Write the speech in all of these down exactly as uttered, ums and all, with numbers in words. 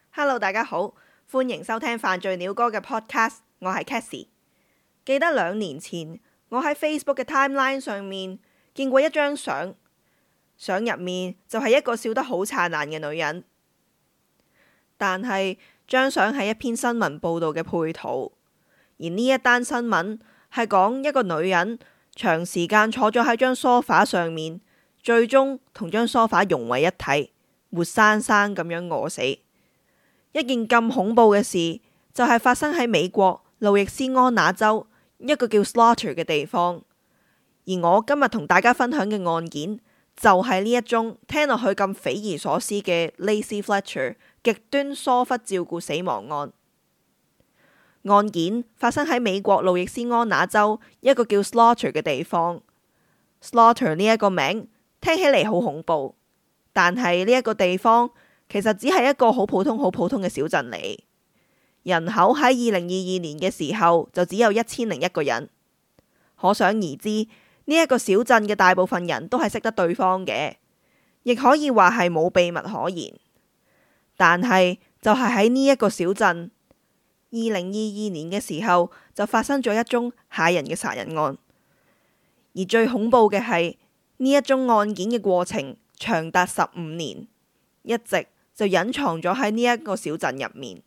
Hello，大家好，歡迎收聽犯罪鳥歌嘅 podcast，我係 Cassie。記得兩年前，我喺 Facebook 嘅 timeline 上面見過一張相，相入面就係一個笑得好燦爛嘅女人，但係張相係一篇新聞報道嘅配圖，而呢一單新聞係講一個女人長時間坐咗喺張梳化上面，最終同張梳化融為一體，活生生咁樣餓死。一件咁恐怖嘅事就係發生喺美國路易斯安那州一個叫 Slaughter 嘅地方，而我今日同大家分享嘅案件就係呢一宗聽落去咁匪夷所思嘅 Laci Fletcher 極端疏忽照顧死亡案。案件發生喺美國路易斯安那州一個叫 Slaughter 嘅地方。Slaughter 呢一個名聽起嚟好恐怖，但係呢一個地方其實只係一個好普通、好普通嘅小鎮嚟，人口喺二零二二年嘅時候就只有一千零一個人。可想而知，呢一個小鎮嘅大部分人都係識得對方嘅，亦可以話係冇秘密可言。但係就係喺呢一個小鎮，二零二二年嘅時候就發生咗一宗駭人嘅殺人案，而最恐怖嘅係呢一宗案件嘅過程長達十五年，一直就隱藏咗喺呢一個小鎮入面。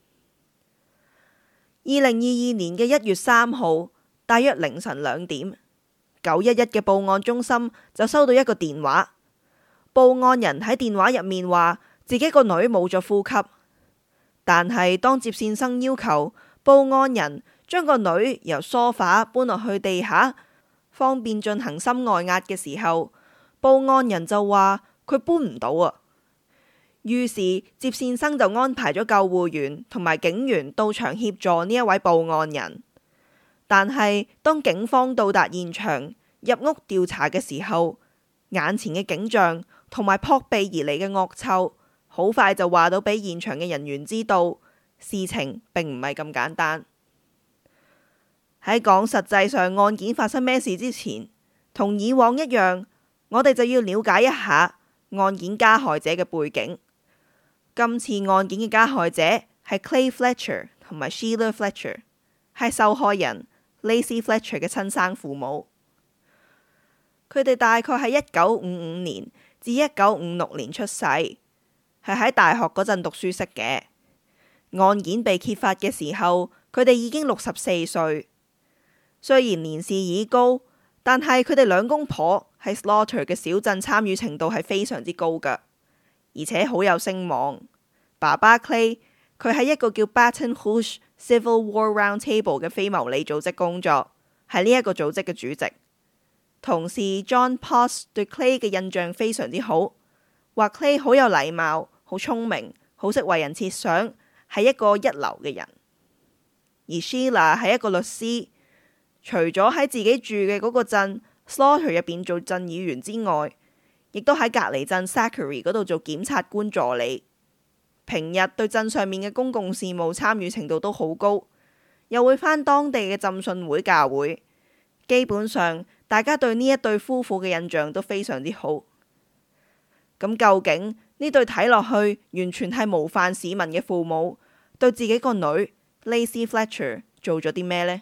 二零二二年嘅一月三號，大約凌晨兩點，九一一嘅報案中心就收到一個電話，報案人喺電話入面話自己個女冇咗呼吸，但係當接線生要求報案人將個女由梳化搬落去地下，方便進行心外壓嘅時候，報案人就話佢搬唔到啊。於是接線生就安排咗救護員同埋警員到場協助呢一位報案人。但係當警方到達現場入屋調查嘅時候，眼前嘅景象同埋撲鼻而嚟嘅惡臭，好快就話到俾現場嘅人員知道，事情並唔係咁簡單。喺講實際上案件發生咩事之前，同以往一樣，我哋就要了解一下案件加害者嘅背景。今次案件嘅加害者係 Clay Fletcher 同埋 Sheila Fletcher， 係受害人 Laci Fletcher 嘅親生父母。佢哋大概係一九五五年至一九五六年出世，係喺大學嗰陣讀書識嘅。案件被揭發嘅時候，佢哋已經六十四歲。雖然年事已高，但係佢哋兩公婆喺 Slaughter 嘅小鎮參與程度係非常之高㗎，而且好有聲望。爸爸 Clay 佢喺一個叫 Baton Rouge Civil War Round Table 嘅非牟利組織工作，係呢一個組織嘅主席。同事 John Potts 對 Clay 嘅印象非常之好，話 Clay 好有禮貌、好聰明、好識為人設想，係一個一流嘅人。而 Sheila 係一個律師，除咗喺自己住嘅嗰個鎮 Slaughter 入邊做鎮議員之外，亦都喺隔離鎮 Zachary 嗰度做檢察官助理。平日對鎮上面嘅公共事務參與程度都好高，又會返當地嘅浸信會教會。基本上大家對呢一對夫婦嘅印象都非常之好。咁究竟呢對睇落去完全係模範市民嘅父母，對自己個女 Laci Fletcher 做咗啲咩呢？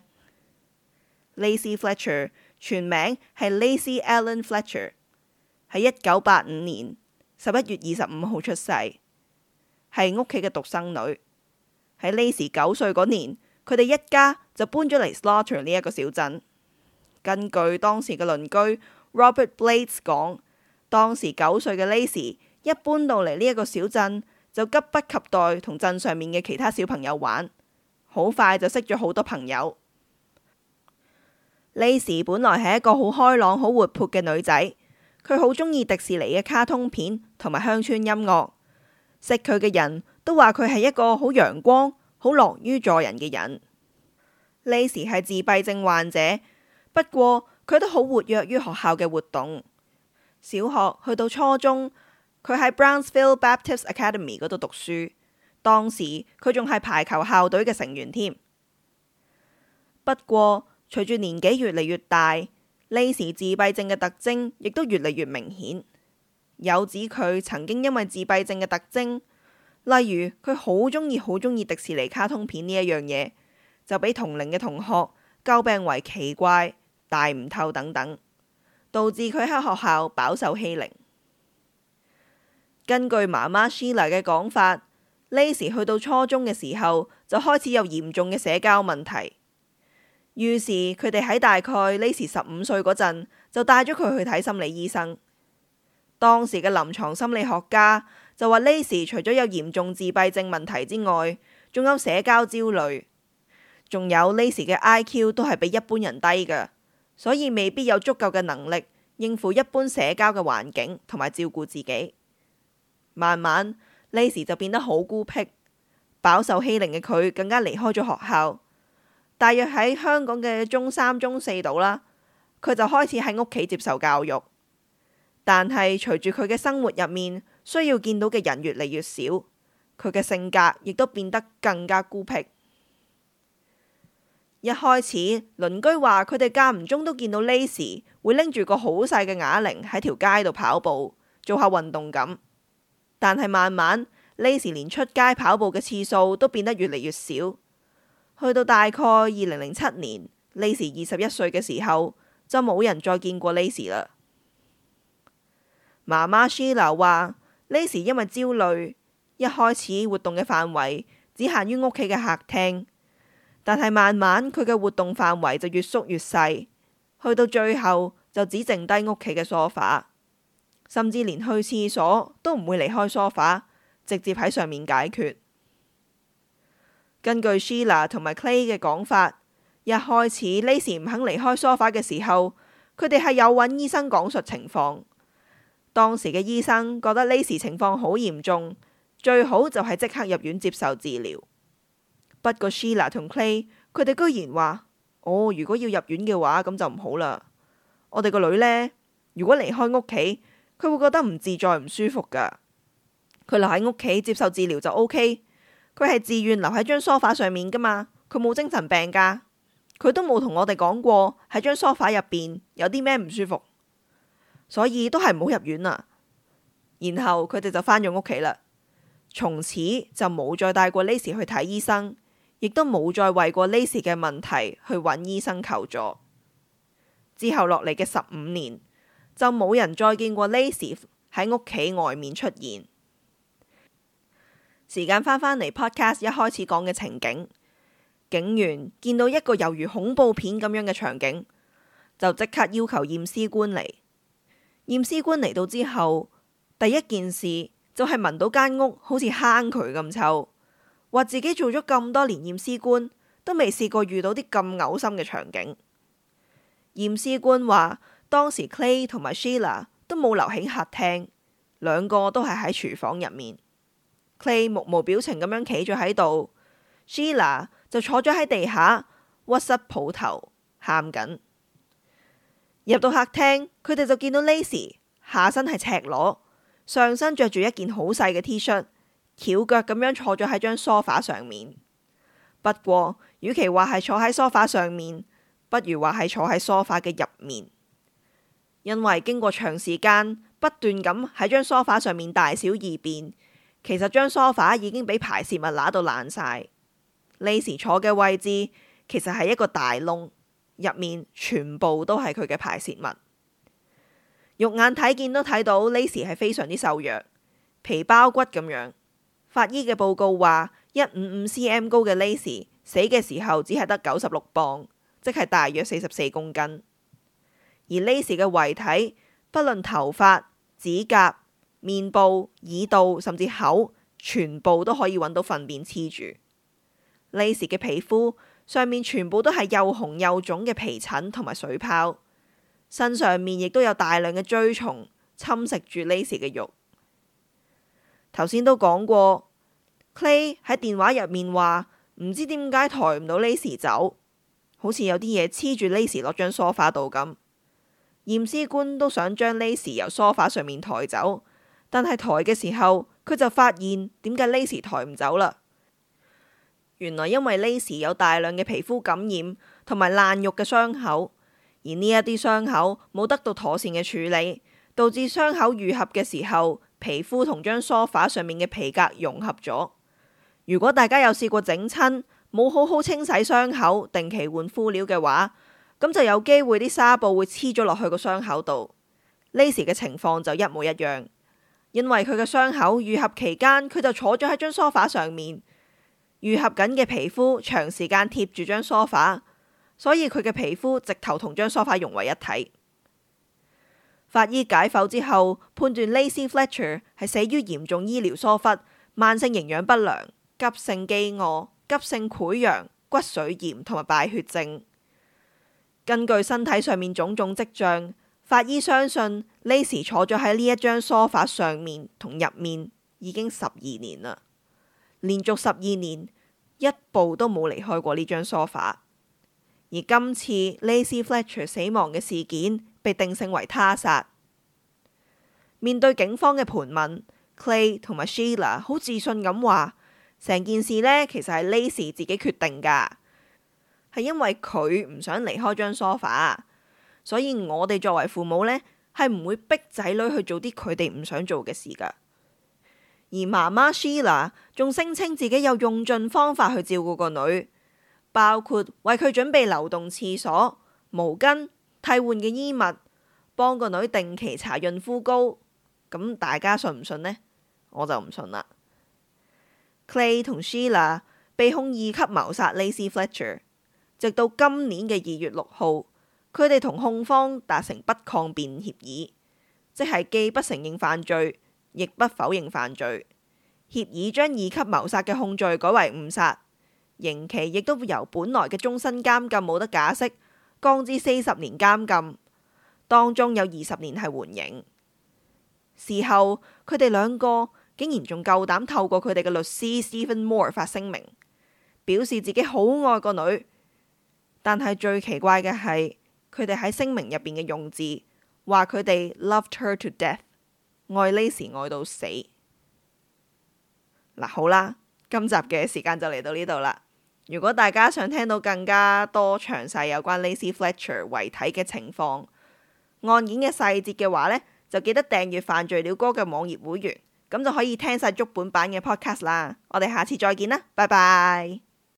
Laci Fletcher 全名係 Laci Ellen Fletcher，喺一九八五年十一月二十五號出世，係屋企嘅獨生女。喺 Laci 九歲嗰年，佢哋一家就搬咗嚟 Slaughter 呢一個小鎮。根據當時嘅鄰居 Robert Blades 講，當時九歲嘅 Laci 一搬到嚟呢一個小鎮，就急不及待同鎮上面嘅其他小朋友玩，好快就識咗好多朋友。Laci 本來係一個好開朗、好活潑嘅女仔，佢好中意迪士尼嘅卡通片同埋鄉村音樂。識佢嘅人都話佢係一個好陽光、好樂於助人嘅人。Laci 係自閉症患者，不過佢都好活躍於學校嘅活動。小學去到初中，佢喺 Brownsville Baptist Academy 嗰度讀書，當時佢仲係排球校隊嘅成員添。不過隨住年紀越嚟越大，Laci自閉症嘅特徵亦都越嚟越明顯。有指佢曾經因為自閉症嘅特徵， 例如佢好中意好中意迪士尼卡通片呢一樣嘢，就俾同齡嘅同學詬病為奇怪、大唔透等等，導致佢喺學校飽受欺凌。根據媽媽 Sheila 嘅講法，Laci 去到初中嘅時候就開始有嚴重嘅社交問題，於是佢哋喺大概 Laci 十五歲嗰陣就帶咗佢去睇心理醫生。當時嘅臨床心理學家就話 Laci 除咗有嚴重自閉症問題之外，仲有社交焦慮，仲有 Laci 嘅 I Q 都係比一般人低嘅，所以未必有足夠嘅能力應付一般社交嘅環境同埋照顧自己。慢慢 Laci 就變得好孤僻，飽受欺凌嘅佢更加離開咗學校。大約喺香港嘅中三、中四度啦，佢就開始喺屋企接受教育。但係隨住佢嘅生活入面需要見到嘅人越嚟越少，佢嘅性格亦都變得更加孤僻。一開始鄰居話佢哋間唔中都見到 Laci 會拎住個好細嘅啞鈴喺條街度跑步，做下運動咁。但係慢慢 Laci 連出街跑步嘅次數都變得越嚟越少。去到大概二零零七年 Laci 二十一歲嘅時候，就冇人再見過 Laci 啦。媽媽 Sheila 話 Laci 因為焦慮，一開始活動嘅範圍只限於屋企嘅客廳，但係慢慢佢嘅活動範圍就越縮越細，去到最後就只剩低屋企嘅梳化，甚至連去廁所都唔會離開梳化，直接喺上面解決。根據 Sheila 同埋 Clay 嘅講法，一開始 Laci 唔肯離開梳化嘅時候，佢哋係有揾醫生講述情況。當時嘅醫生覺得 Laci 情況好嚴重，最好就係即刻入院接受治療。不過 Sheila 同 Clay 佢哋居然話：哦，如果要入院嘅話，咁就唔好啦。我哋個女呢，如果離開屋企，佢會覺得唔自在、唔舒服噶。佢留喺屋企接受治療就 OK。佢係自願留喺張梳化上面噶嘛，佢冇精神病噶，佢都冇同我哋講過喺張梳化入邊有啲咩唔舒服。所以都係唔好入院啦。然後佢哋就返咗屋企啦，從此就冇再帶過 Laci 去睇醫生，亦都冇再為過 Laci 嘅問題去揾醫生求助。之後落嚟嘅十五年，就冇人再見過 Laci 喺屋企外面出現。時間返返嚟 podcast 一開始講嘅情景，警員見到一個猶如恐怖片咁樣嘅場景，就即刻要求驗屍官嚟。驗屍官嚟到之後，第一件事就係聞到間屋好似坑渠咁臭，話自己做咗咁多年驗屍官，都未試過遇到啲咁嘔心嘅場景。驗屍官話，當時 Clay 同埋 Sheila 都冇留喺客廳，兩個都係喺廚房入面。Clay 目無表情咁樣企咗喺度 ，Sheila 就坐咗喺地下屈膝抱頭喊緊。入到客廳，佢哋就見到 Laci 下身係赤裸，上身着住一件好細嘅 T 恤，翹腳咁樣坐咗喺張梳化上面。不過，與其話係坐喺梳化上面，不如話係坐喺梳化嘅入面，因為經過長時間不斷咁喺張梳化上面大小二便，其實張梳化已經俾排泄物揦到爛晒。Laci 坐嘅位置其實係一個大窿。入面全部都係佢嘅排泄物，肉眼睇見都睇到 Laci 係非常之瘦弱，皮包骨咁樣。法醫嘅報告話，一五五 cm 高嘅 Laci 死嘅時候只係得九十六磅，即係大約四十四公斤。而 Laci 嘅遺體，不論頭髮、指甲、面部、耳道，甚至口，全部都可以揾到糞便黐住。Laci 嘅皮膚上面全部都係又紅又腫嘅皮疹同埋水泡，身上面亦都有大量嘅蛆蟲侵蝕住 Laci 嘅肉。頭先都講過 ，Clay 喺電話入面話唔知點解抬唔到 Laci 走，好似有啲嘢黐住 Laci 落張梳化度咁。驗屍官都想將 Laci 由梳化上面抬走，但係抬嘅時候佢就發現點解 Laci 抬唔走啦。原來因為 Laci 有大量嘅皮膚感染同埋爛肉嘅傷口，而呢一啲傷口冇得到妥善嘅處理，導致傷口愈合嘅時候皮膚同張梳化上面嘅皮革融合咗。如果大家有試過整親，冇好好清洗傷口，定期換敷料嘅話，咁就有機會啲紗布會黐咗落去個傷口度。Laci 嘅情況就一模一樣，因為佢嘅傷口愈合期間，佢就坐咗喺張梳化上面，愈合緊嘅皮膚長時間貼住張梳化，所以佢嘅皮膚直頭同張梳化融為一體。法醫解剖之後，判斷 Laci Fletcher 係死於嚴重醫療疏忽、慢性營養不良、急性飢餓、急性潰瘍、骨髓炎同埋敗血症。根據身體上面種種跡象，法醫相信 Laci 坐咗喺呢一張梳化上面同入面已經十二年啦，連續十二年一步都冇離開過呢張梳化。而今次 Laci Fletcher 死亡嘅事件被定性為他殺。面對警方嘅盤問， Clay 同埋 Sheila 好自信咁話，成件事呢其實係 Laci 自己決定噶，係因為佢唔想離開張梳化，所以我哋作為父母呢，係唔會逼仔女去做啲佢哋唔想做嘅事噶。而媽媽 Sheila 仲聲稱自己有用盡方法去照顧個女，包括為佢準備流動廁所、毛巾、替換嘅衣物，幫個女定期搽潤膚膏。咁大家信唔信呢？我就唔信啦。Clay 同 Sheila 被控二級謀殺 Laci Fletcher， 直到今年嘅二月六號，佢哋同控方達成不抗辯協議，即係既不承認犯罪，亦不否認犯罪。協議將二級謀殺嘅控罪改為誤殺。刑期亦都由本來嘅終身監禁冇得假釋，降至四十年監禁，當中有二十年係緩刑。事後佢哋兩個竟然仲夠膽透過佢哋嘅律師 Stephen Moore 發聲明，表示自己好愛個女。但係最奇怪嘅係，佢哋喺聲明入邊嘅用字，話佢哋 loved her to death， 愛 Laci 愛到死。嗱，好啦，今集嘅時間就嚟到呢度啦。如果大家想聽到更加多詳細有關 Laci Fletcher 遺體嘅情況、案件嘅細節嘅話呢，就記得訂閱犯罪鳥歌嘅網頁會員，咁就可以聽晒足本版嘅 podcast 啦。我哋下次再見啦，拜拜。